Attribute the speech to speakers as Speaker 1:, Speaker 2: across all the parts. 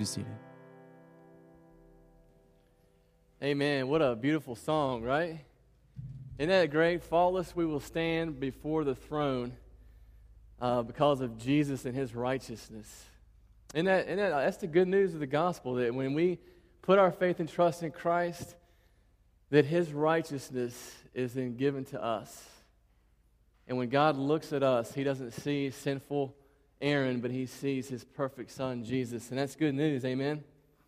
Speaker 1: be seated.
Speaker 2: Amen. What a beautiful song, right? Isn't that great? Faultless we will stand before the throne because of Jesus and his righteousness. That's the good news of the gospel, that when we put our faith and trust in Christ, that his righteousness is then given to us. And when God looks at us, he doesn't see sinful Aaron, but he sees his perfect son, Jesus. And that's good news, amen?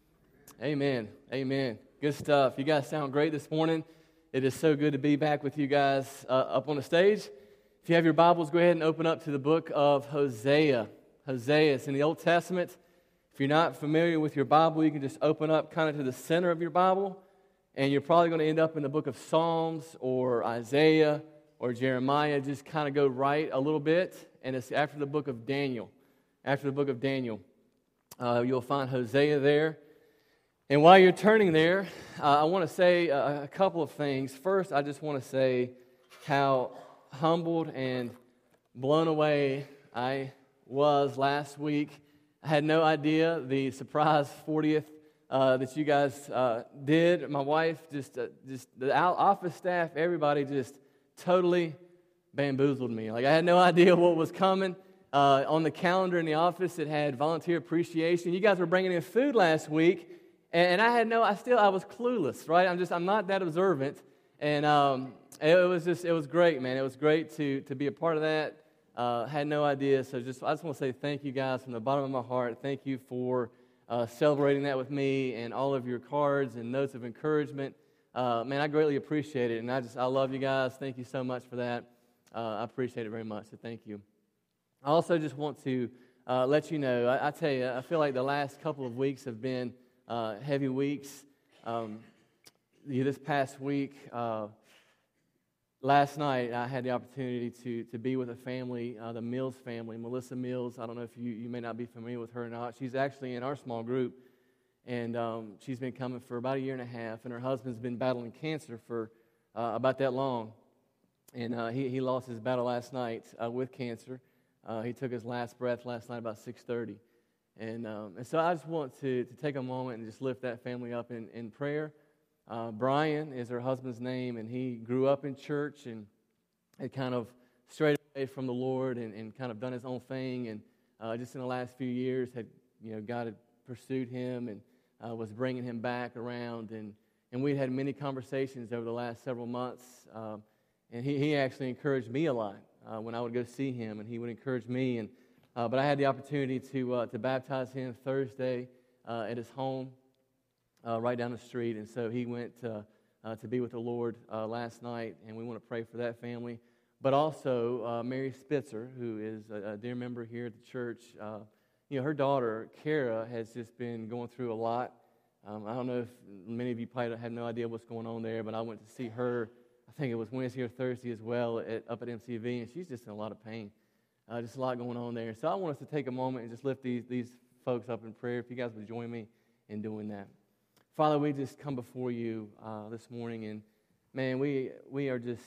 Speaker 2: Amen. Amen. Good stuff. You guys sound great this morning. It is so good to be back with you guys up on the stage. If you have your Bibles, go ahead and open up to the book of Hosea. Hosea, it's in the Old Testament. If you're not familiar with your Bible, you can just open up kind of to the center of your Bible, and you're probably going to end up in the book of Psalms or Isaiah or Jeremiah. Just kind of go right a little bit, and it's after the book of Daniel. After the book of Daniel, you'll find Hosea there. And while you're turning there, I want to say a couple of things. First, I just want to say how humbled and blown away I was last week. I had no idea the surprise 40th that you guys did. My wife, just the office staff, everybody just totally bamboozled me. Like, I had no idea what was coming. On the calendar in the office, it had volunteer appreciation. You guys were bringing in food last week. And I was clueless, right? I'm not that observant, and it was great, man. It was great to be a part of that. Had no idea, so I just want to say thank you guys from the bottom of my heart. Thank you for celebrating that with me and all of your cards and notes of encouragement. Man, I greatly appreciate it, and I love you guys. Thank you so much for that. I appreciate it very much, so thank you. I also just want to let you know, I tell you, I feel like the last couple of weeks have been heavy weeks. This past week, last night, I had the opportunity to be with a family, the Mills family, Melissa Mills. I don't know if you may not be familiar with her or not. She's actually in our small group, and she's been coming for about a year and a half, and her husband's been battling cancer for about that long. And he lost his battle last night with cancer. He took his last breath last night about 6:30. And so I just want to take a moment and just lift that family up in prayer. Brian is her husband's name, and he grew up in church and had kind of strayed away from the Lord and kind of done his own thing. And just in the last few years, God had pursued him and was bringing him back around. And we had many conversations over the last several months. And he actually encouraged me a lot when I would go see him, and he would encourage me. But I had the opportunity to baptize him Thursday at his home right down the street. And so he went to be with the Lord last night, and we want to pray for that family. But also Mary Spitzer, who is a dear member here at the church. Her daughter, Kara, has just been going through a lot. I don't know if many of you probably have no idea what's going on there, but I went to see her, I think it was Wednesday or Thursday as well, up at MCV, and she's just in a lot of pain. Just a lot going on there. So I want us to take a moment and just lift these folks up in prayer. If you guys would join me in doing that. Father, we just come before you this morning, and man, we are just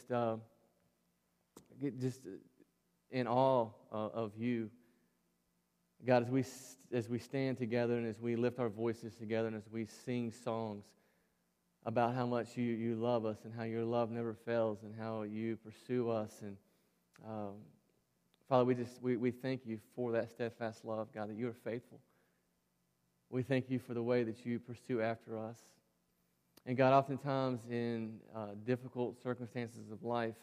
Speaker 2: in awe of you, God. As we stand together and as we lift our voices together and as we sing songs about how much you love us and how your love never fails and how you pursue us and. Father, we thank you for that steadfast love, God, that you are faithful. We thank you for the way that you pursue after us. And God, oftentimes in difficult circumstances of life,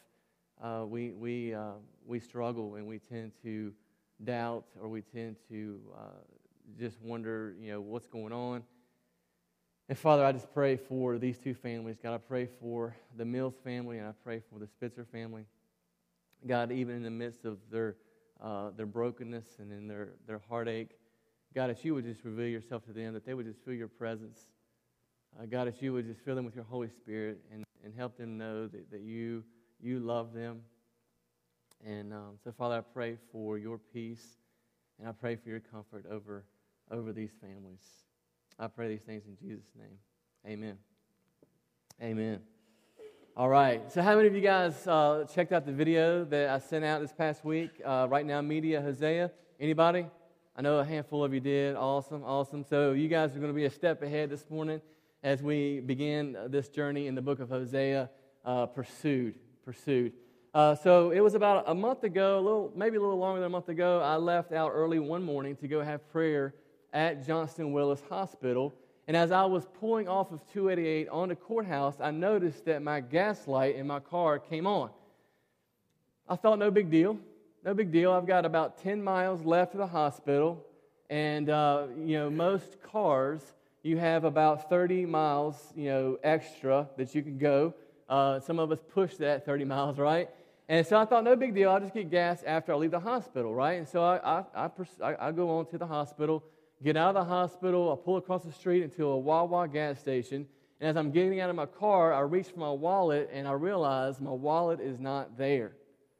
Speaker 2: we struggle and we tend to doubt, or we tend to just wonder, what's going on. And Father, I just pray for these two families. God, I pray for the Mills family, and I pray for the Spitzer family. God, even in the midst of their brokenness and in their heartache, God, if you would just reveal yourself to them, that they would just feel your presence. God, if you would just fill them with your Holy Spirit and help them know that you love them. And so, Father, I pray for your peace, and I pray for your comfort over these families. I pray these things in Jesus' name. Amen. Amen. All right, so how many of you guys checked out the video that I sent out this past week? Right Now Media, Hosea. Anybody? I know a handful of you did. Awesome, awesome. So you guys are going to be a step ahead this morning as we begin this journey in the book of Hosea, Pursued. So it was about a month ago, maybe a little longer than a month ago, I left out early one morning to go have prayer at Johnston Willis Hospital. And as I was pulling off of 288 onto Courthouse, I noticed that my gas light in my car came on. I thought, no big deal. No big deal. I've got about 10 miles left to the hospital. And, most cars, you have about 30 miles, extra that you can go. Some of us push that 30 miles, right? And so I thought, no big deal. I'll just get gas after I leave the hospital, right? And so I go on to the hospital, get out of the hospital, I pull across the street into a Wawa gas station. And as I'm getting out of my car, I reach for my wallet, and I realize my wallet is not there.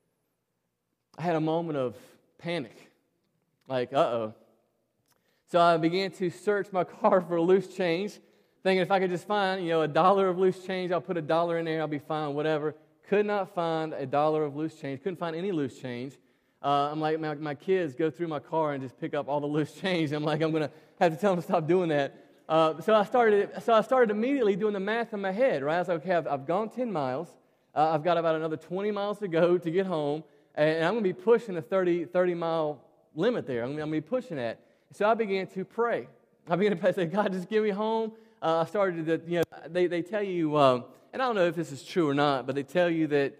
Speaker 2: I had a moment of panic, like, uh-oh. So I began to search my car for loose change, thinking if I could just find, $1 of loose change, I'll put $1 in there, I'll be fine, whatever. Could not find $1 of loose change. Couldn't find any loose change. I'm like, my kids go through my car and just pick up all the loose change. I'm like, I'm going to have to tell them to stop doing that. So I started immediately doing the math in my head, right? I was like, okay, I've gone 10 miles. I've got about another 20 miles to go to get home. And I'm going to be pushing the 30-mile limit there. I'm going to be pushing that. So I began to pray. I began to pray, say, God, just get me home. I started to, they tell you, and I don't know if this is true or not, but they tell you that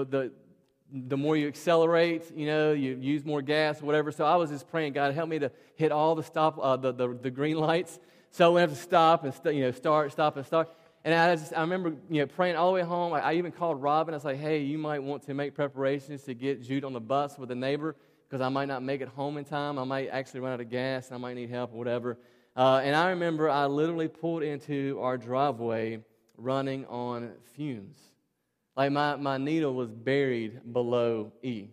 Speaker 2: the more you accelerate, you use more gas or whatever. So I was just praying, God, help me to hit all the the green lights. So I would have to stop and stop and start. And I remember, praying all the way home. I even called Robin. I was like, hey, you might want to make preparations to get Jude on the bus with a neighbor because I might not make it home in time. I might actually run out of gas, and I might need help or whatever. And I remember I literally pulled into our driveway running on fumes. Like my needle was buried below E.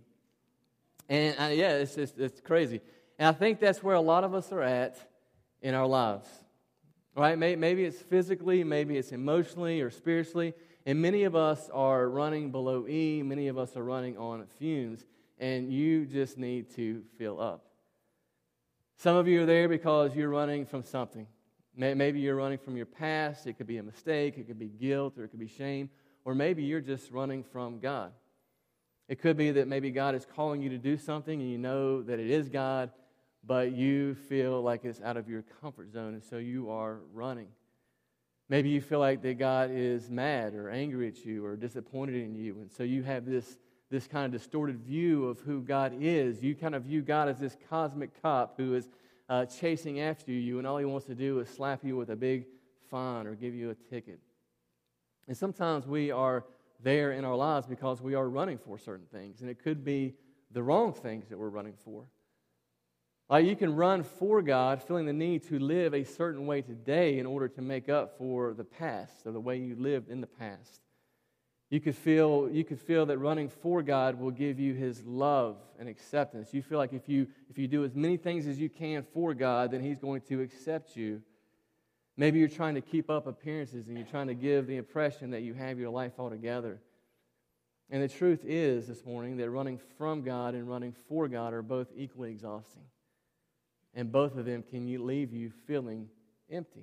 Speaker 2: And it's crazy. And I think that's where a lot of us are at in our lives. Right? Maybe it's physically, maybe it's emotionally or spiritually. And many of us are running below E. Many of us are running on fumes. And you just need to fill up. Some of you are there because you're running from something. Maybe you're running from your past. It could be a mistake. It could be guilt, or it could be shame. Or maybe you're just running from God. It could be that maybe God is calling you to do something and you know that it is God, but you feel like it's out of your comfort zone, and so you are running. Maybe you feel like that God is mad or angry at you or disappointed in you, and so you have this kind of distorted view of who God is. You kind of view God as this cosmic cop who is chasing after you, and all he wants to do is slap you with a big fine or give you a ticket. And sometimes we are there in our lives because we are running for certain things, and it could be the wrong things that we're running for. Like you can run for God, feeling the need to live a certain way today in order to make up for the past or the way you lived in the past. You could feel that running for God will give you His love and acceptance. You feel like if you do as many things as you can for God, then He's going to accept you. Maybe you're trying to keep up appearances and you're trying to give the impression that you have your life all together. And the truth is this morning that running from God and running for God are both equally exhausting. And both of them can leave you feeling empty.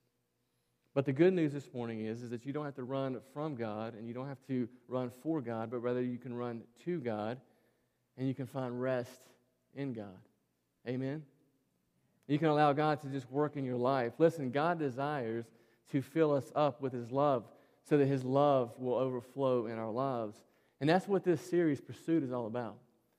Speaker 2: But the good news this morning is that you don't have to run from God and you don't have to run for God, but rather you can run to God and you can find rest in God. Amen? You can allow God to just work in your life. Listen, God desires to fill us up with His love so that His love will overflow in our lives. And that's what this series, Pursuit, is all about.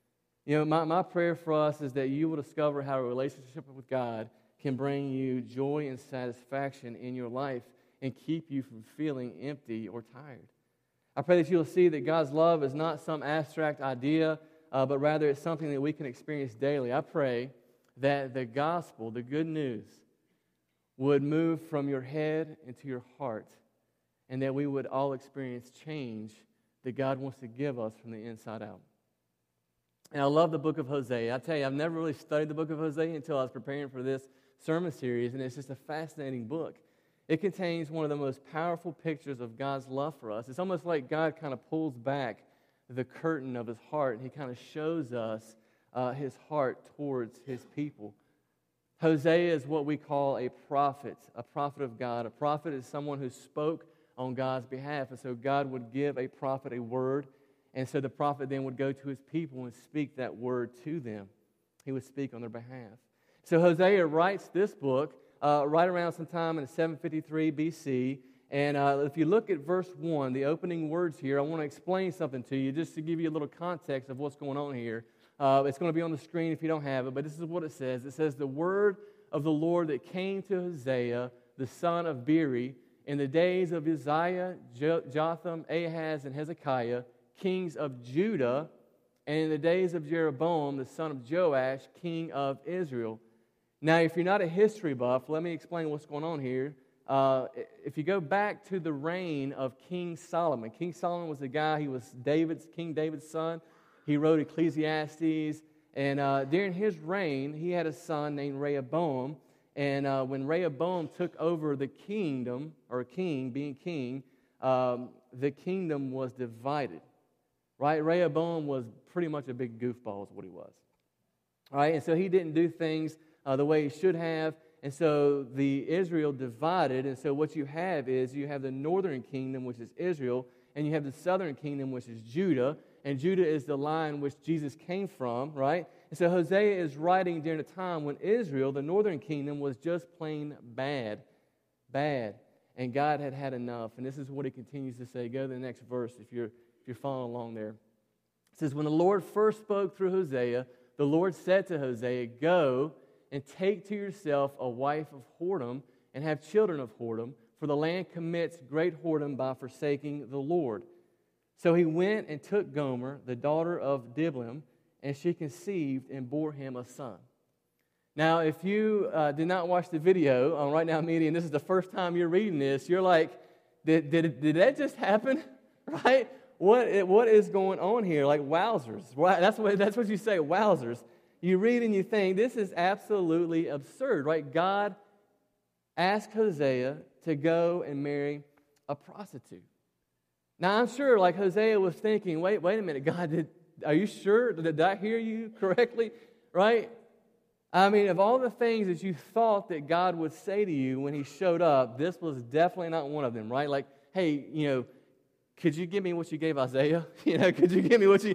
Speaker 2: My prayer for us is that you will discover how a relationship with God can bring you joy and satisfaction in your life and keep you from feeling empty or tired. I pray that you'll see that God's love is not some abstract idea, but rather it's something that we can experience daily. I pray that the gospel, the good news, would move from your head into your heart, and that we would all experience change that God wants to give us from the inside out. And I love the book of Hosea. I tell you, I've never really studied the book of Hosea until I was preparing for this sermon series, and it's just a fascinating book. It contains one of the most powerful pictures of God's love for us. It's almost like God kind of pulls back the curtain of His heart, and He kind of shows us His heart towards His people. Hosea is what we call a prophet of God. A prophet is someone who spoke on God's behalf. And so God would give a prophet a word, and so the prophet then would go to his people and speak that word to them. He would speak on their behalf. So Hosea writes this book right around sometime in 753 BC. And if you look at verse 1, the opening words here, I want to explain something to you just to give you a little context of what's going on here. It's going to be on the screen if you don't have it, but this is what it says. It says, "The word of the Lord that came to Hosea, the son of Beeri, in the days of Uzziah, Jotham, Ahaz, and Hezekiah, kings of Judah, and in the days of Jeroboam, the son of Joash, king of Israel." Now, if you're not a history buff, let me explain what's going on here. If you go back to the reign of King Solomon was the guy, he was King David's son. He wrote Ecclesiastes, and during his reign, he had a son named Rehoboam. And when Rehoboam took over the kingdom, or being king, the kingdom was divided. Right? Rehoboam was pretty much a big goofball is what he was. All right? And so he didn't do things the way he should have. And so the Israel divided. And so what you have is you have the northern kingdom, which is Israel, and you have the southern kingdom, which is Judah. And Judah is the line which Jesus came from, right? And so Hosea is writing during a time when Israel, the northern kingdom, was just plain bad. And God had had enough. And this is what he continues to say. Go to the next verse if you're following along there. It says, "When the Lord first spoke through Hosea, the Lord said to Hosea, 'Go and take to yourself a wife of whoredom and have children of whoredom, for the land commits great whoredom by forsaking the Lord.' So he went and took Gomer, the daughter of Diblaim, and she conceived and bore him a son." Now, if you did not watch the video on Right Now Media, and this is the first time you're reading this, you're like, did that just happen? Right? What is going on here? Like, wowzers. That's what you say, wowzers. You read and you think, this is absolutely absurd, right? God asked Hosea to go and marry a prostitute. Now, I'm sure, like, Hosea was thinking, wait a minute, God, are you sure? Did I hear you correctly? Right? I mean, of all the things that you thought that God would say to you when he showed up, this was definitely not one of them, right? Like, hey, could you give me what you gave Isaiah? Could you give me what you,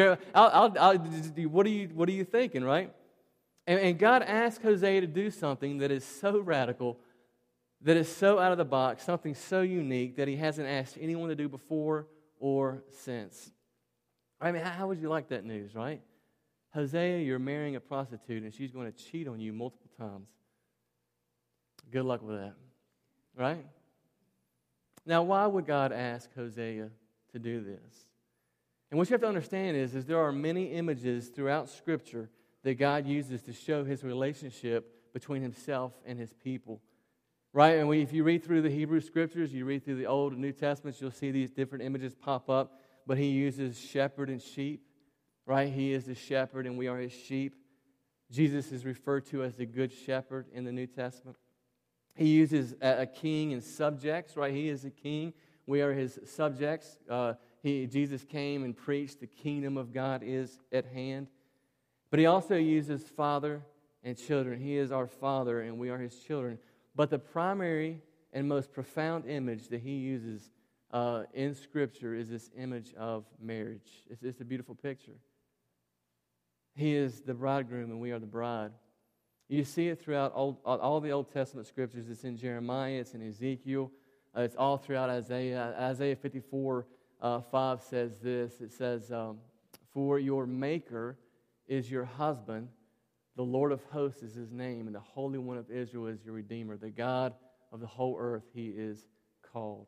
Speaker 2: what are you thinking, right? And God asked Hosea to do something that is so radical, that is so out of the box, something so unique that he hasn't asked anyone to do before or since. I mean, how would you like that news, right? Hosea, you're marrying a prostitute and she's going to cheat on you multiple times. Good luck with that, right? Now, why would God ask Hosea to do this? And what you have to understand is there are many images throughout Scripture that God uses to show his relationship between himself and his people. Right? And if you read through the Hebrew Scriptures, you read through the Old and New Testaments, you'll see these different images pop up. But he uses shepherd and sheep. Right? He is the shepherd and we are his sheep. Jesus is referred to as the good shepherd in the New Testament. He uses a king and subjects, right? He is a king. We are his subjects. Jesus came and preached the kingdom of God is at hand. But he also uses father and children. He is our father and we are his children. But the primary and most profound image that he uses in Scripture is this image of marriage. It's a beautiful picture. He is the bridegroom and we are the bride. You see it throughout all the Old Testament Scriptures. It's in Jeremiah, it's in Ezekiel, it's all throughout Isaiah. Isaiah 54:5 says this. It says, "For your Maker is your husband, the Lord of hosts is his name, and the Holy One of Israel is your Redeemer. The God of the whole earth he is called."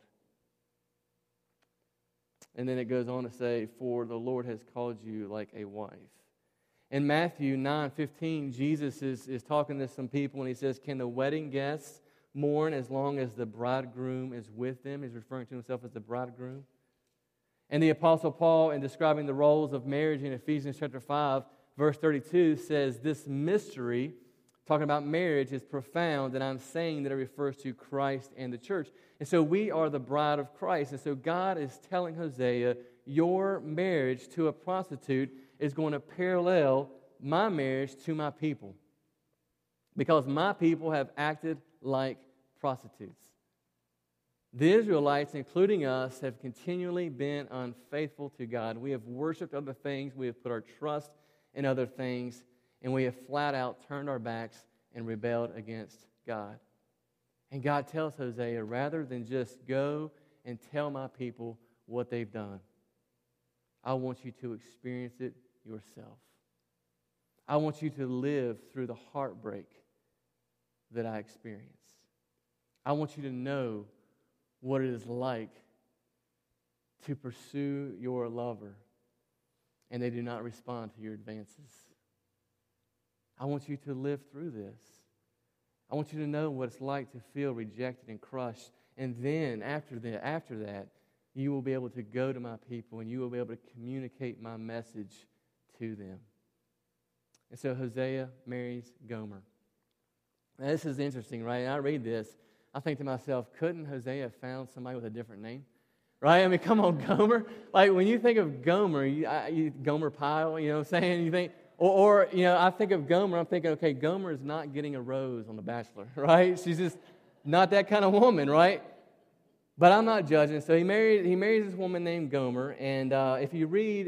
Speaker 2: And then it goes on to say, "For the Lord has called you like a wife." In Matthew 9:15, Jesus is talking to some people, and he says, "Can the wedding guests mourn as long as the bridegroom is with them?" He's referring to himself as the bridegroom. And the Apostle Paul, in describing the roles of marriage in Ephesians chapter 5, verse 32, says, "This mystery," talking about marriage, "is profound, and I'm saying that it refers to Christ and the church." And so we are the bride of Christ. And so God is telling Hosea, your marriage to a prostitute is going to parallel my marriage to my people. because my people have acted like prostitutes. The Israelites, including us, have continually been unfaithful to God. We have worshiped other things, we have put our trust in other things, and we have flat out turned our backs and rebelled against God. And God tells Hosea, rather than just go and tell my people what they've done, I want you to experience it yourself. I want you to live through the heartbreak that I experienced. I want you to know what it is like to pursue your lover and they do not respond to your advances. I want you to live through this. I want you to know what it's like to feel rejected and crushed. And then after that, you will be able to go to my people and you will be able to communicate my message to them. And so Hosea marries Gomer. Now this is interesting, right? And I read this, I think to myself, couldn't Hosea have found somebody with a different name? Right? I mean, come on, Gomer. Like, when you think of Gomer, you Gomer Pyle, you know what I'm saying? You think, or I think of Gomer, I'm thinking, okay, Gomer is not getting a rose on The Bachelor, right? She's just not that kind of woman, right? But I'm not judging. So he marries this woman named Gomer, and if you read,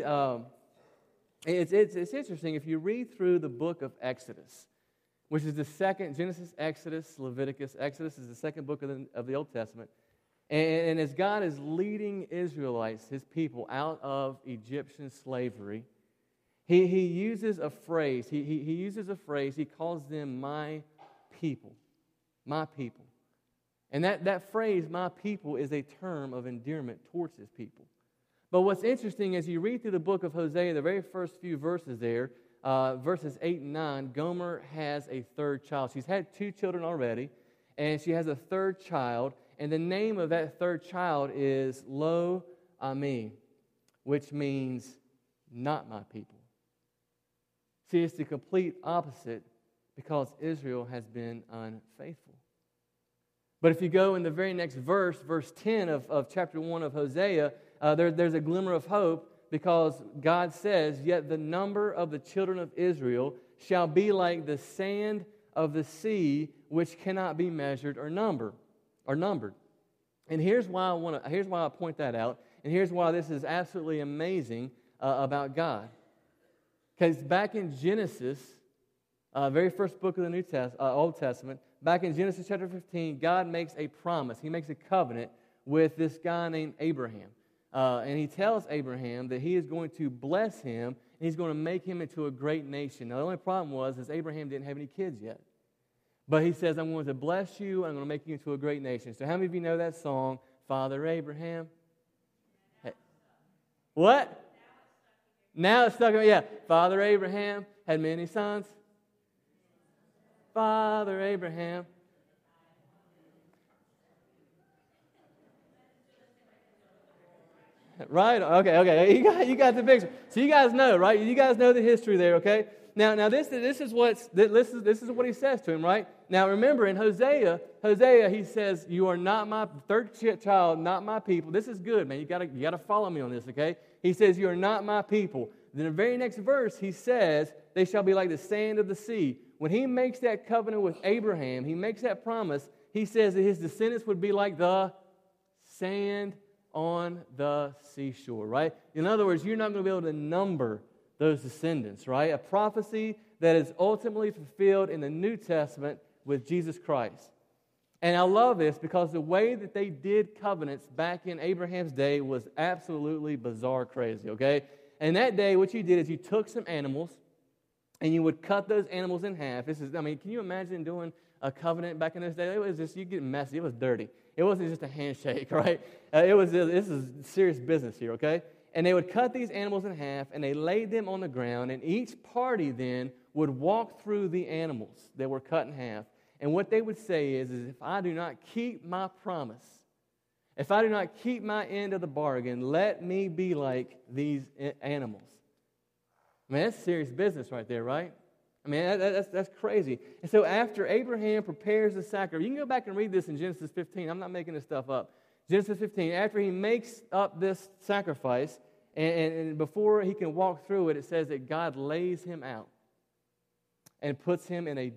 Speaker 2: it's interesting, if you read through the book of Exodus, which is the second, Genesis, Exodus, Leviticus. Exodus is the second book of the Old Testament. And as God is leading Israelites, His people, out of Egyptian slavery, He uses a phrase. He uses a phrase. He calls them my people. My people. And that phrase, my people, is a term of endearment towards His people. But what's interesting, as you read through the book of Hosea, the very first few verses there, verses 8 and 9, Gomer has a third child. She's had 2 children already, and she has a third child, and the name of that third child is Lo Ami, which means not my people. See, it's the complete opposite because Israel has been unfaithful. But if you go in the very next verse, verse 10 of chapter 1 of Hosea, there's a glimmer of hope, because God says, yet the number of the children of Israel shall be like the sand of the sea, which cannot be measured or numbered. And here's why I point that out, and here's why this is absolutely amazing about God. Because back in Genesis, very first book of the Old Testament, back in Genesis chapter 15, God makes a promise. He makes a covenant with this guy named Abraham. And He tells Abraham that He is going to bless him, and He's going to make him into a great nation. Now, the only problem was Abraham didn't have any kids yet. But He says, I'm going to bless you, I'm going to make you into a great nation. So how many of you know that song, Father Abraham? Hey. What? Now it's stuck in, yeah. Father Abraham had many sons. Father Abraham. Right? Okay. You got the picture. So you guys know, right? You guys know the history there, okay? Now this is what he says to him, right? Now remember, in Hosea, he says, "You are not my third child, not my people." This is good, man. You gotta follow me on this, okay? He says, "You are not my people." Then the very next verse, he says, "They shall be like the sand of the sea." When he makes that covenant with Abraham, he makes that promise. He says that his descendants would be like the sand on the seashore, right? In other words, you're not going to be able to number those descendants, right? A prophecy that is ultimately fulfilled in the New Testament with Jesus Christ. And I love this because the way that they did covenants back in Abraham's day was absolutely bizarre crazy, okay? And that day, what you did is you took some animals and you would cut those animals in half. Can you imagine doing a covenant back in this day? It was just, you get messy. It was dirty. It wasn't just a handshake, right? This is serious business here, okay? And they would cut these animals in half, and they laid them on the ground, and each party then would walk through the animals that were cut in half. And what they would say is if I do not keep my promise, if I do not keep my end of the bargain, let me be like these animals. I mean, that's serious business right there, right? I mean, that's crazy. And so after Abraham prepares the sacrifice, you can go back and read this in Genesis 15. I'm not making this stuff up. Genesis 15, after he makes up this sacrifice, and before he can walk through it, it says that God lays him out and puts him in a deep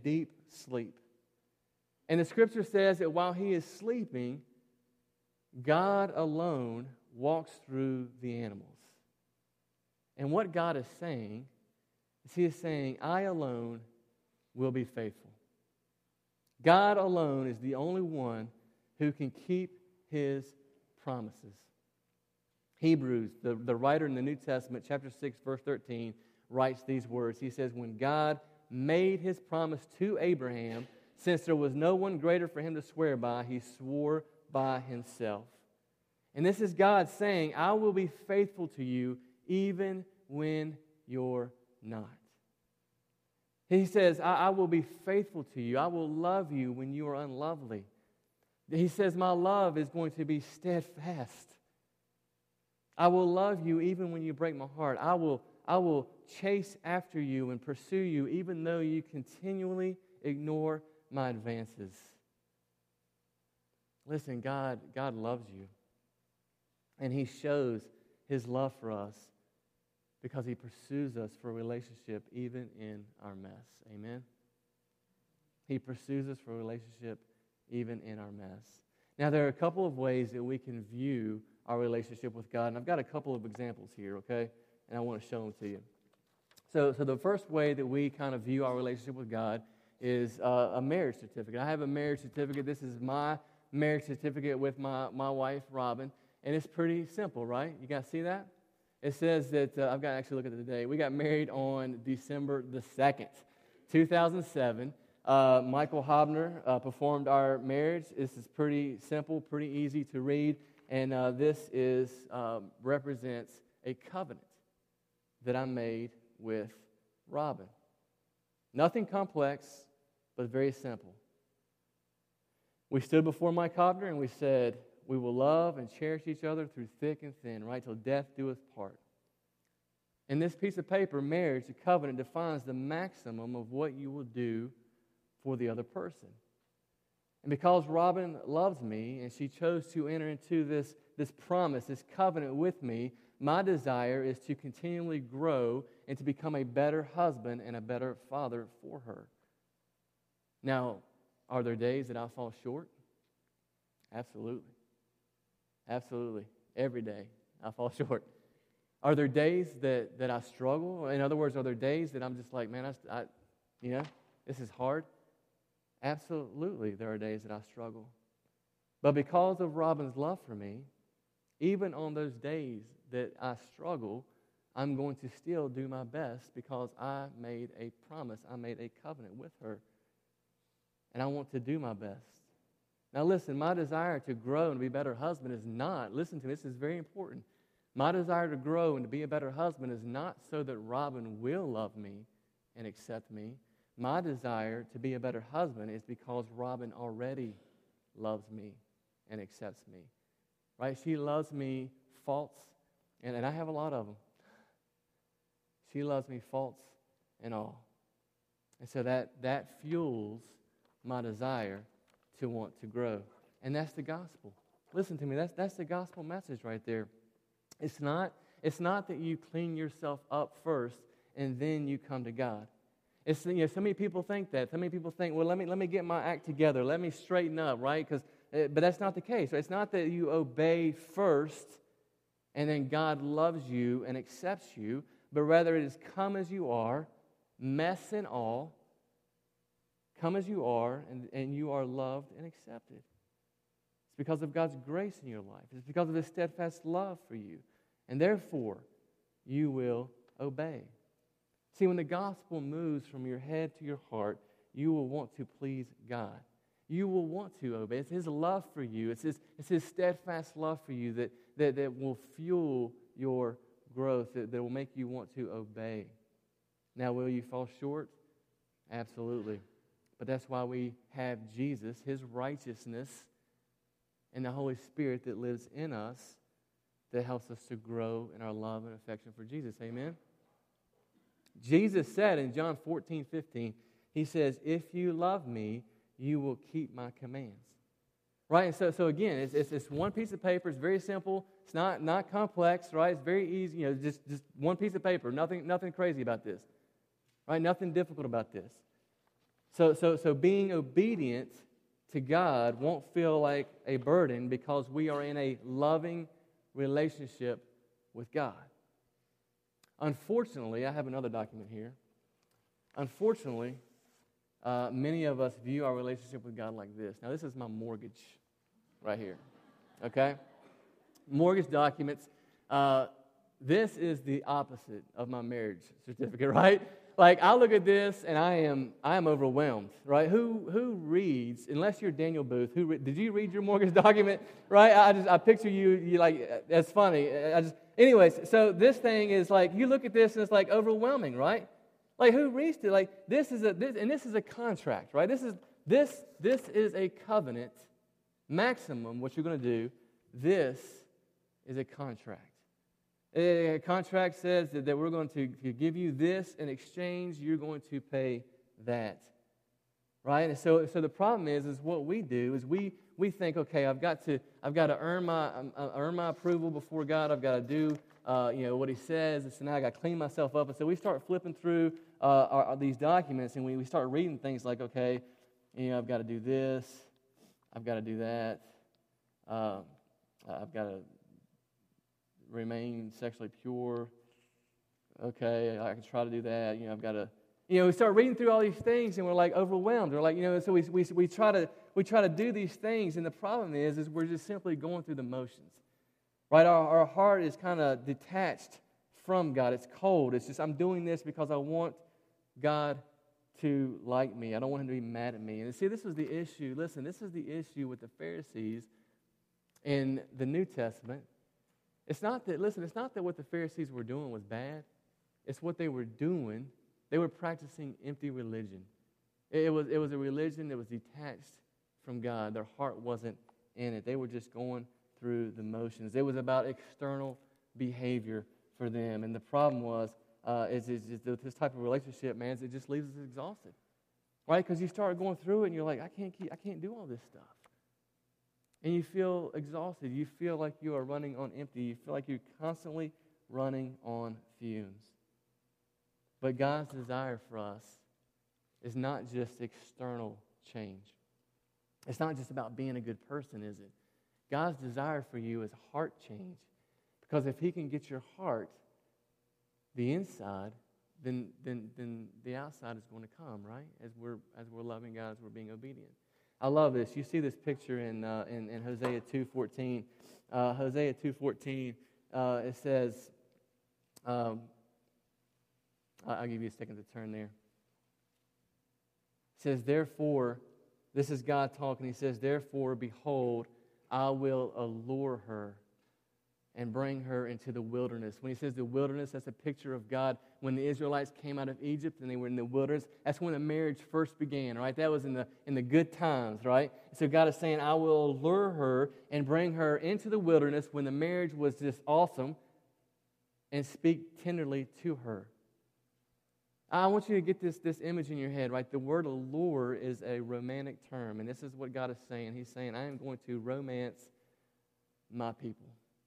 Speaker 2: sleep. And the scripture says that while he is sleeping, God alone walks through the animals. And what God is saying is he is saying, I alone will be faithful. God alone is the only one who can keep his promises. Hebrews, the writer in the New Testament, chapter 6, verse 13, writes these words. He says, when God made his promise to Abraham, since there was no one greater for him to swear by, he swore by himself. And this is God saying, I will be faithful to you even when you're not. He says, I will be faithful to you. I will love you when you are unlovely. He says, my love is going to be steadfast. I will love you even when you break my heart. I will chase after you and pursue you even though you continually ignore my advances. Listen, God loves you. And he shows his love for us because he pursues us for a relationship even in our mess. Amen? He pursues us for a relationship even in our mess. Now, there are a couple of ways that we can view our relationship with God. And I've got a couple of examples here, okay? And I want to show them to you. So the first way that we kind of view our relationship with God is a marriage certificate. I have a marriage certificate. This is my marriage certificate with my wife, Robin. And it's pretty simple, right? You guys see that? It says that, I've got to actually look at the date. We got married on December the 2nd, 2007. Michael Hobner performed our marriage. This is pretty simple, pretty easy to read. And this represents a covenant that I made with Robin. Nothing complex, but very simple. We stood before Mike Hobner and we said, we will love and cherish each other through thick and thin, right, till death do us part. And this piece of paper, marriage, the covenant, defines the maximum of what you will do for the other person. And because Robin loves me and she chose to enter into this promise, this covenant with me, my desire is to continually grow and to become a better husband and a better father for her. Now, are there days that I fall short? Absolutely. Absolutely. Every day I fall short. Are there days that I struggle? In other words, are there days that I'm just like, man, this is hard? Absolutely, there are days that I struggle. But because of Robin's love for me, even on those days that I struggle, I'm going to still do my best because I made a promise. I made a covenant with her. And I want to do my best. Now listen, my desire to grow and be a better husband is not, listen to me, this is very important. My desire to grow and to be a better husband is not so that Robin will love me and accept me. My desire to be a better husband is because Robin already loves me and accepts me. Right? She loves me faults, and I have a lot of them. She loves me faults and all. And so that fuels my desire to want to grow. And that's the gospel. Listen to me, that's the gospel message right there. It's not that you clean yourself up first and then you come to God. It's, so many people think that. So many people think, well, let me get my act together. Let me straighten up, right? But that's not the case. Right? It's not that you obey first and then God loves you and accepts you, but rather it is come as you are, mess and all, come as you are, and you are loved and accepted. It's because of God's grace in your life. It's because of His steadfast love for you. And therefore, you will obey. See, when the gospel moves from your head to your heart, you will want to please God. You will want to obey. It's His love for you. It's His steadfast love for you that will fuel your growth, that will make you want to obey. Now, will you fall short? Absolutely. But that's why we have Jesus, His righteousness, and the Holy Spirit that lives in us that helps us to grow in our love and affection for Jesus. Amen? Jesus said in John 14:15, He says, if you love me, you will keep my commands. Right? And so again, it's one piece of paper. It's very simple. It's not complex, right? It's very easy. Just one piece of paper. Nothing crazy about this. Right? Nothing difficult about this. So being obedient to God won't feel like a burden because we are in a loving relationship with God. Unfortunately, I have another document here. Unfortunately, many of us view our relationship with God like this. Now, this is my mortgage right here, okay? Mortgage documents. This is the opposite of my marriage certificate, right? Like, I look at this and I am overwhelmed, right? Who reads, unless you're Daniel Booth, did you read your mortgage document, right? I picture you like, that's funny. Anyways, so this thing is like, you look at this and it's like overwhelming, right? Like, who reads it? Like, this is a contract, right? This is a covenant maximum, what you're going to do. This is a contract. A contract says that we're going to give you this in exchange. You're going to pay that, right? And so the problem is what we do is we think, okay, I've got to earn my approval before God. I've got to do what He says. And so now I got to clean myself up. And so we start flipping through these documents, and we start reading things like, okay, I've got to do this, I've got to do that, I've got to remain sexually pure. Okay, I can try to do that. I've got to. We start reading through all these things, and we're like overwhelmed. We're like, so we try to do these things, and the problem is we're just simply going through the motions, right? Our heart is kind of detached from God. It's cold. It's just, I'm doing this because I want God to like me. I don't want Him to be mad at me. And see, this is the issue. Listen, this is the issue with the Pharisees in the New Testament. It's not that what the Pharisees were doing was bad. It's what they were doing. They were practicing empty religion. It was a religion that was detached from God. Their heart wasn't in it. They were just going through the motions. It was about external behavior for them. And the problem was, is this type of relationship, man, it just leaves us exhausted, right? Because you start going through it, and you're like, I can't do all this stuff. And you feel exhausted. You feel like you are running on empty. You feel like you're constantly running on fumes. But God's desire for us is not just external change. It's not just about being a good person, is it? God's desire for you is heart change. Because if He can get your heart, the inside, then the outside is going to come, right? As we're loving God, as we're being obedient. I love this. You see this picture in Hosea 2:14. Hosea 2:14. It says, I'll give you a second to turn there. It says, therefore, this is God talking. He says, therefore, behold, I will allure her and bring her into the wilderness. When he says the wilderness, that's a picture of God. When the Israelites came out of Egypt and they were in the wilderness, that's when the marriage first began, right? That was in the good times, right? So God is saying, I will allure her and bring her into the wilderness when the marriage was just awesome and speak tenderly to her. I want you to get this image in your head, right? The word allure is a romantic term, and this is what God is saying. He's saying, I am going to romance my people.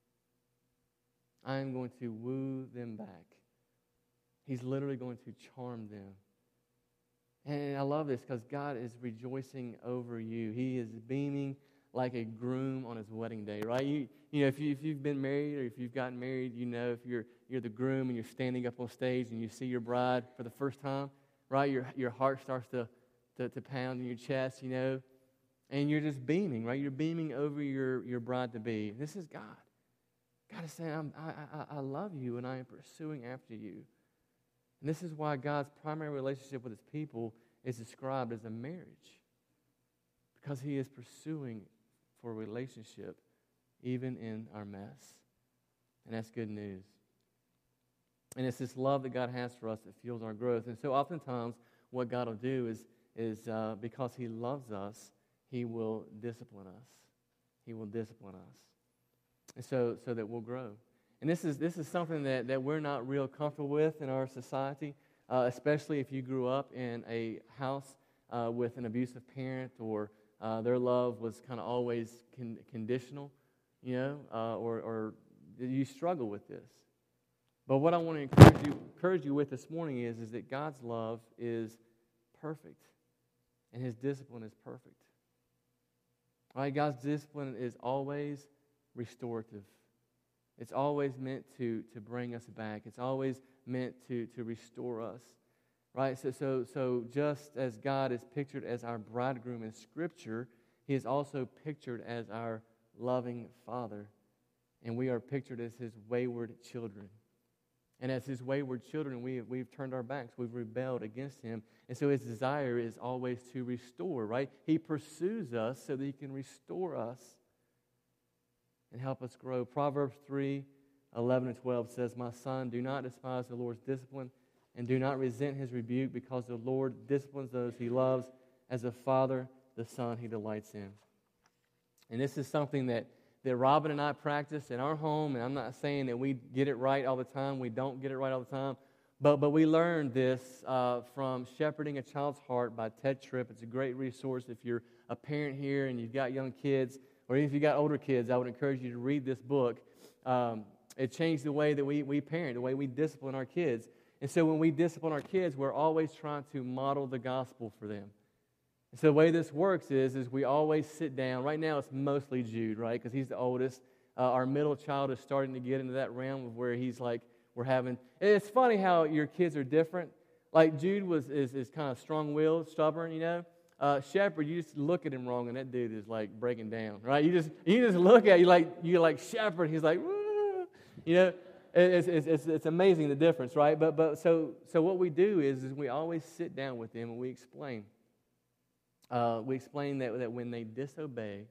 Speaker 2: I am going to woo them back. He's literally going to charm them. And I love this because God is rejoicing over you. He is beaming like a groom on his wedding day, right? You know, if you've been married or if you've gotten married, you know, if you're the groom and you're standing up on stage and you see your bride for the first time, right? Your heart starts to pound in your chest, you know, and you're just beaming, right? You're beaming over your bride-to-be. This is God. God is saying, I love you and I am pursuing after you. And this is why God's primary relationship with His people is described as a marriage. Because He is pursuing for a relationship even in our mess. And that's good news. And it's this love that God has for us that fuels our growth. And so oftentimes what God will do is because He loves us, He will discipline us. He will discipline us. And so that we'll grow. And this is something that we're not real comfortable with in our society, especially if you grew up in a house with an abusive parent or their love was kind of always conditional, you know, or you struggle with this. But what I want to encourage you with this morning is that God's love is perfect. and His discipline is perfect. All right, God's discipline is always restorative. It's always meant to bring us back. It's always meant to restore us. Right? So just as God is pictured as our bridegroom in Scripture, He is also pictured as our loving Father. And we are pictured as His wayward children. And as His wayward children, we've turned our backs. We've rebelled against Him. And so His desire is always to restore, right? He pursues us so that He can restore us and help us grow. Proverbs 3:11 and 12 says, "My son, do not despise the Lord's discipline, and do not resent His rebuke, because the Lord disciplines those He loves, as a father the son He delights in." And this is something that Robin and I practice in our home, and I'm not saying that we get it right all the time. We don't get it right all the time. But we learned this from Shepherding a Child's Heart by Ted Tripp. It's a great resource if you're a parent here and you've got young kids, or even if you've got older kids. I would encourage you to read this book. It changed the way that we parent, the way we discipline our kids. And so when we discipline our kids, we're always trying to model the gospel for them. And so the way this works is we always sit down. Right now it's mostly Jude, right, because he's the oldest. Our middle child is starting to get into that realm of where he's like, we're having... It's funny how your kids are different. Like Jude is kind of strong-willed, stubborn, you know. Shepherd, you just look at him wrong, and that dude is like breaking down, right? You just look at you like Shepherd. He's like, woo, you know. It's amazing the difference, right? But so what we do is we always sit down with them and we explain. We explain that when they disobey,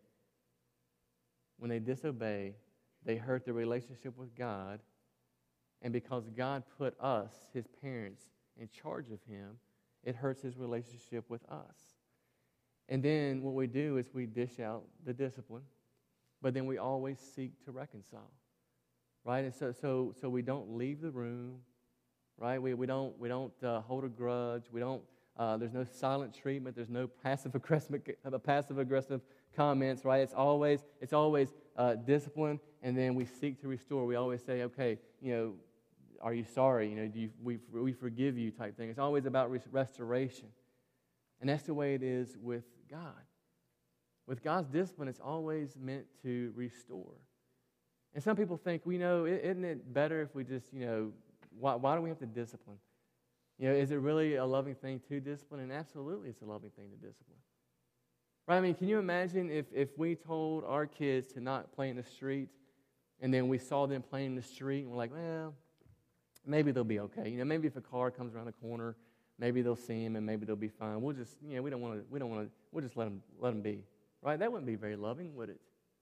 Speaker 2: they hurt their relationship with God, and because God put us, His parents, in charge of Him, it hurts His relationship with us. And then what we do is we dish out the discipline, but then we always seek to reconcile. Right, and so we don't leave the room, right? We don't hold a grudge. We don't. There's no silent treatment. There's no passive aggressive comments, right? It's always discipline, and then we seek to restore. We always say, okay, you know, are you sorry? You know, we forgive you type thing. It's always about restoration, and that's the way it is with God. With God's discipline, it's always meant to restore. And some people think, well, you know, isn't it better if we just, you know, why do we have to discipline? You know, is it really a loving thing to discipline? And absolutely it's a loving thing to discipline. Right? I mean, can you imagine if we told our kids to not play in the street, and then we saw them playing in the street, and we're like, well, maybe they'll be okay. You know, maybe if a car comes around the corner, maybe they'll see him, and maybe they'll be fine. We'll just, you know, we don't want to, we'll just let them be. Right? That wouldn't be very loving, would it?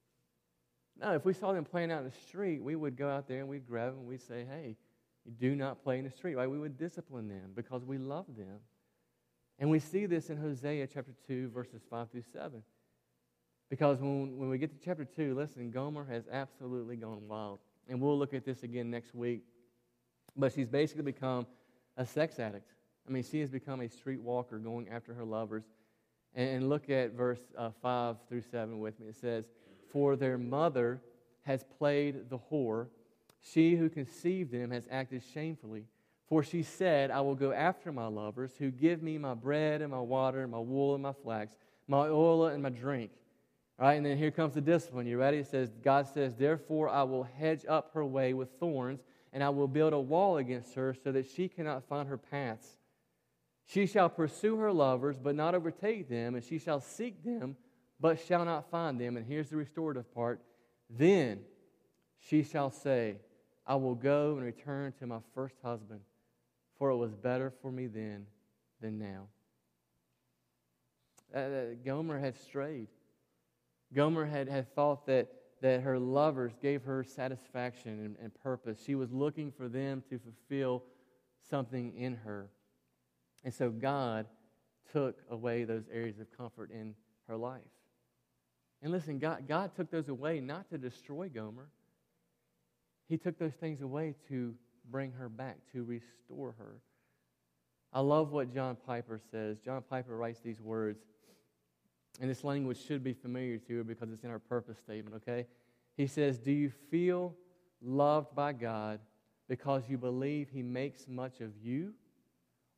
Speaker 2: No, if we saw them playing out in the street, we would go out there and we'd grab them and we'd say, hey, you do not play in the street, right? We would discipline them because we love them. And we see this in Hosea chapter 2, verses 5 through 7. Because when we get to chapter 2, listen, Gomer has absolutely gone wild. And we'll look at this again next week. But she's basically become a sex addict. I mean, she has become a street walker going after her lovers. And look at verse 5 through 7 with me. It says, "For their mother has played the whore. She who conceived them has acted shamefully. For she said, I will go after my lovers who give me my bread and my water and my wool and my flax, my oil and my drink." All right, and then here comes the discipline. You ready? It says, God says, "Therefore I will hedge up her way with thorns, and I will build a wall against her so that she cannot find her paths. She shall pursue her lovers, but not overtake them, and she shall seek them, but shall not find them." And here's the restorative part. "Then she shall say, I will go and return to my first husband, for it was better for me then than now." Gomer had strayed. Gomer had thought that her lovers gave her satisfaction and purpose. She was looking for them to fulfill something in her. And so God took away those areas of comfort in her life. And listen, God took those away not to destroy Gomer. He took those things away to bring her back, to restore her. I love what John Piper says. John Piper writes these words, and this language should be familiar to you because it's in our purpose statement, okay? He says, "Do you feel loved by God because you believe He makes much of you?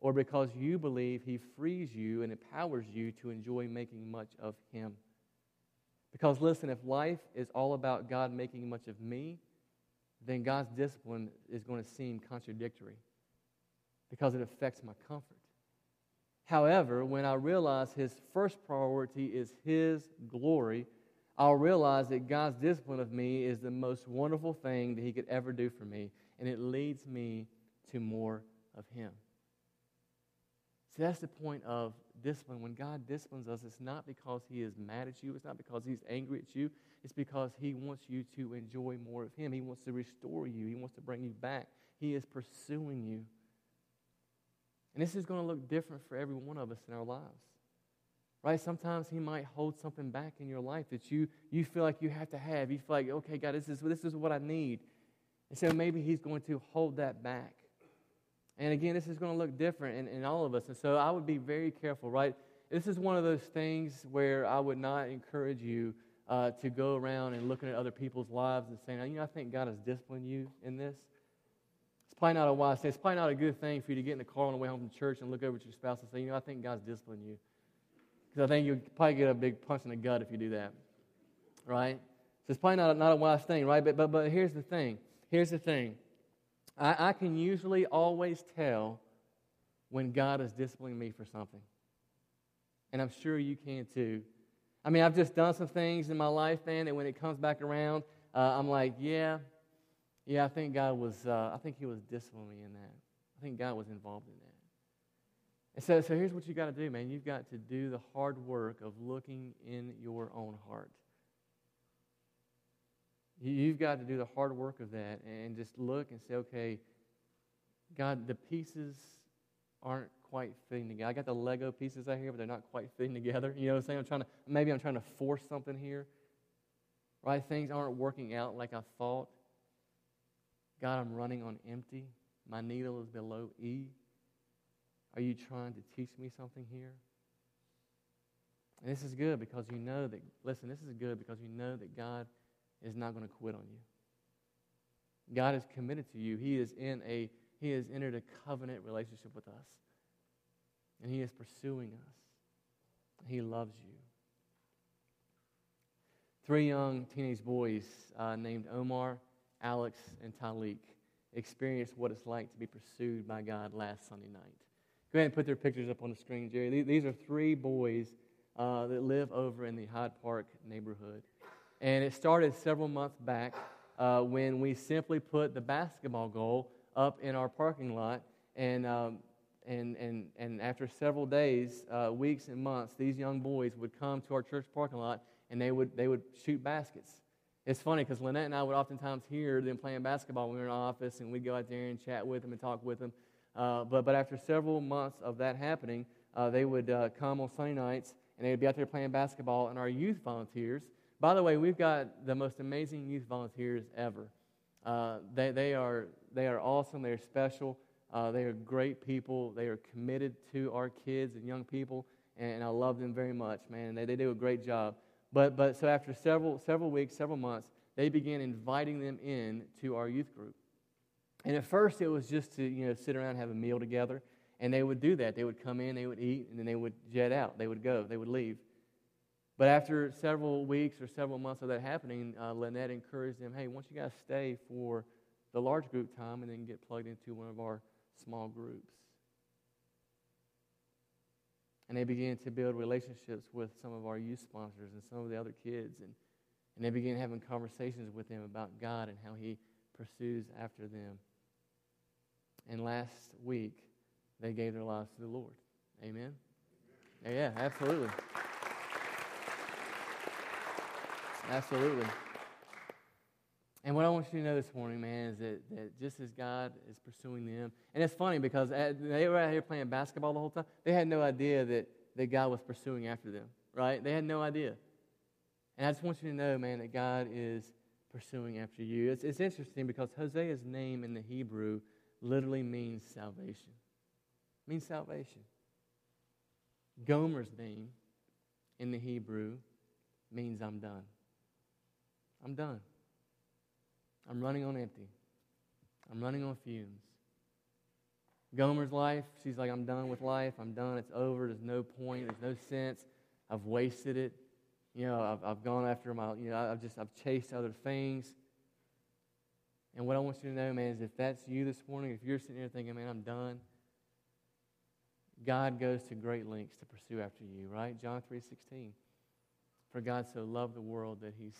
Speaker 2: or because you believe He frees you and empowers you to enjoy making much of Him. Because listen, if life is all about God making much of me, then God's discipline is going to seem contradictory because it affects my comfort. However, when I realize His first priority is His glory, I'll realize that God's discipline of me is the most wonderful thing that He could ever do for me, and it leads me to more of Him. See, that's the point of discipline. When God disciplines us, it's not because He is mad at you. It's not because He's angry at you. It's because He wants you to enjoy more of Him. He wants to restore you. He wants to bring you back. He is pursuing you. And this is going to look different for every one of us in our lives. Right? Sometimes He might hold something back in your life that you feel like you have to have. You feel like, okay, God, this is what I need. And so maybe He's going to hold that back. And again, this is going to look different in all of us. And so I would be very careful, right? This is one of those things where I would not encourage you to go around and looking at other people's lives and saying, I think God has disciplined you in this. It's probably not a wise thing. It's probably not a good thing for you to get in the car on the way home from church and look over at your spouse and say, I think God's disciplined you. Because I think you'll probably get a big punch in the gut if you do that, right? So it's probably not a wise thing, right? But here's the thing. I can usually always tell when God is disciplining me for something. And I'm sure you can too. I mean, I've just done some things in my life, man, that when it comes back around, I'm like, yeah, I think God was, I think He was disciplining me in that. I think God was involved in that. And so here's what you got to do, man. You've got to do the hard work of looking in your own heart. You've got to do the hard work of that and just look and say, okay, God, the pieces aren't quite fitting together. I got the Lego pieces out here, but they're not quite fitting together. You know what I'm saying? Maybe I'm trying to force something here. Right? Things aren't working out like I thought. God, I'm running on empty. My needle is below E. Are you trying to teach me something here? And this is good because you know that, listen, this is good because you know that God is not going to quit on you. God is committed to you. He has entered a covenant relationship with us. And He is pursuing us. He loves you. 3 young teenage boys named Omar, Alex, and Talik experienced what it's like to be pursued by God last Sunday night. Go ahead and put their pictures up on the screen, Jerry. These are 3 boys that live over in the Hyde Park neighborhood. And it started several months back when we simply put the basketball goal up in our parking lot. And after several days, weeks and months, these young boys would come to our church parking lot and they would shoot baskets. It's funny because Lynette and I would oftentimes hear them playing basketball when we were in the office, and we'd go out there and chat with them and talk with them. But after several months of that happening, they would come on Sunday nights and they'd be out there playing basketball. And our youth volunteers, by the way, we've got the most amazing youth volunteers ever. They are awesome. They are special. They are great people. They are committed to our kids and young people, and I love them very much, man. They do a great job. But so after several weeks, several months, they began inviting them in to our youth group. And at first, it was just to sit around and have a meal together, and they would do that. They would come in, they would eat, and then they would jet out. They would go. They would leave. But after several weeks or several months of that happening, Lynette encouraged them, hey, why don't you guys stay for the large group time and then get plugged into one of our small groups. And they began to build relationships with some of our youth sponsors and some of the other kids. And they began having conversations with them about God and how He pursues after them. And last week, they gave their lives to the Lord. Amen? Yeah, absolutely. Absolutely. And what I want you to know this morning, man, is that just as God is pursuing them, and it's funny because they were out here playing basketball the whole time, they had no idea that God was pursuing after them, right? They had no idea. And I just want you to know, man, that God is pursuing after you. It's interesting because Hosea's name in the Hebrew literally means salvation. It means salvation. Gomer's name in the Hebrew means I'm done. I'm done. I'm running on empty. I'm running on fumes. Gomer's life, she's like, I'm done with life. I'm done. It's over. There's no point. There's no sense. I've wasted it. I've gone after I've chased other things. And what I want you to know, man, is if that's you this morning, if you're sitting here thinking, man, I'm done, God goes to great lengths to pursue after you, right? John 3:16. For God so loved the world that He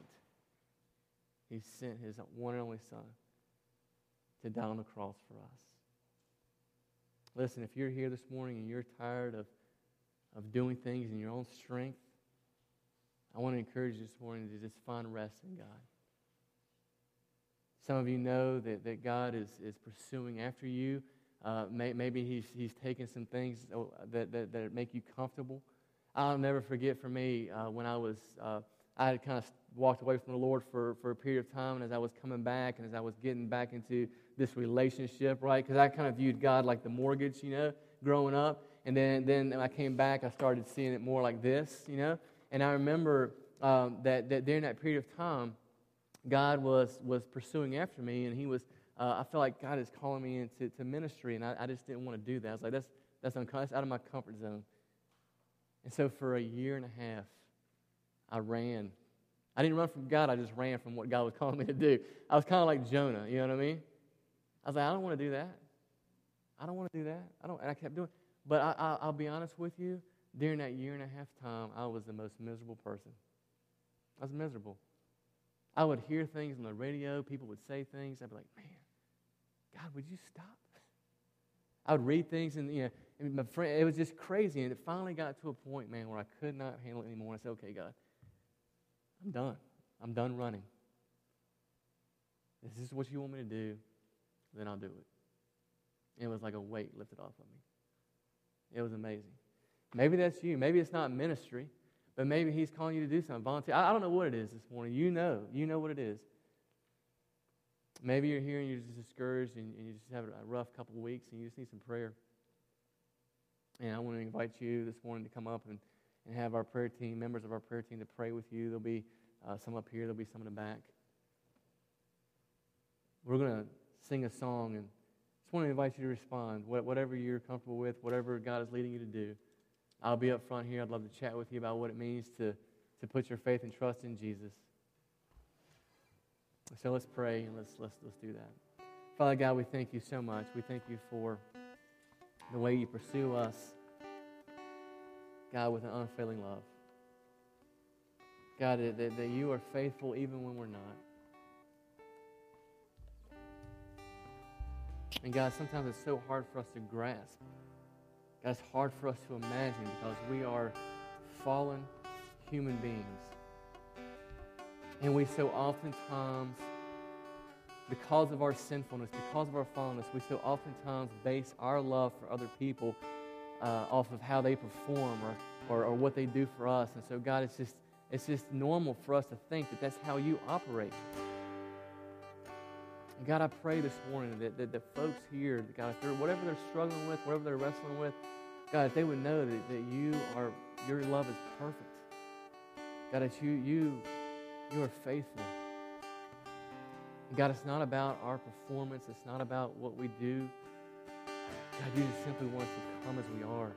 Speaker 2: sent His one and only Son to die on the cross for us. Listen, if you're here this morning and you're tired of doing things in your own strength, I want to encourage you this morning to just find rest in God. Some of you know that God is pursuing after you. Maybe He's taken some things that make you comfortable. I'll never forget for me when I had kind of walked away from the Lord for a period of time, and as I was coming back and as I was getting back into this relationship, right? Because I kind of viewed God like the mortgage, growing up. And then when I came back, I started seeing it more like this, And I remember that during that period of time, God was pursuing after me, and He was. I felt like God is calling me into ministry, and I just didn't want to do that. I was like, that's out of my comfort zone. And so for a year and a half, I ran. I didn't run from God. I just ran from what God was calling me to do. I was kind of like Jonah. You know what I mean? I was like, I don't want to do that. I don't want to do that. And I kept doing it. But I'll be honest with you. During that year and a half time, I was the most miserable person. I was miserable. I would hear things on the radio. People would say things. I'd be like, man, God, would you stop? I would read things, and my friend, it was just crazy. And it finally got to a point, man, where I could not handle it anymore. I said, okay, God, I'm done. I'm done running. If this is what you want me to do, then I'll do it. And it was like a weight lifted off of me. It was amazing. Maybe that's you. Maybe it's not ministry, but maybe He's calling you to do something. Volunteer. I don't know what it is this morning. You know what it is. Maybe you're here and you're just discouraged and you just have a rough couple of weeks and you just need some prayer. And I want to invite you this morning to come up and have our prayer team, members of our prayer team, to pray with you. There'll be some up here. There'll be some in the back. We're going to sing a song, and just want to invite you to respond. Whatever you're comfortable with, whatever God is leading you to do. I'll be up front here. I'd love to chat with you about what it means to put your faith and trust in Jesus. So let's pray and let's do that. Father God, we thank you so much. We thank you for the way you pursue us, God, with an unfailing love. God, that you are faithful even when we're not. And God, sometimes it's so hard for us to grasp. God, it's hard for us to imagine because we are fallen human beings. And we so oftentimes, because of our sinfulness, because of our fallenness, we so oftentimes base our love for other people off of how they perform or what they do for us. And so, God, it's just normal for us to think that that's how you operate. And God, I pray this morning that the folks here, God, if whatever they're struggling with, whatever they're wrestling with, God, if they would know that your love is perfect. God, that you are faithful. God, it's not about our performance. It's not about what we do. God, you just simply want us to come as we are.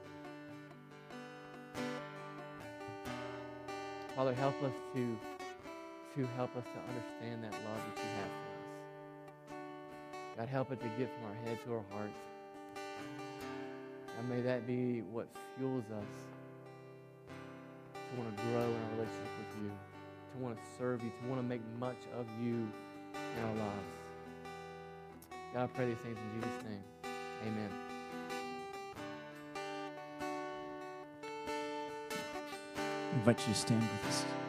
Speaker 2: Father, help us to understand that love that you have for us. God, help it to get from our head to our heart. And may that be what fuels us to want to grow in our relationship with you, to want to serve you, to want to make much of you in our lives. God, I pray these things in Jesus' name. Amen.
Speaker 1: I invite you to stand with us.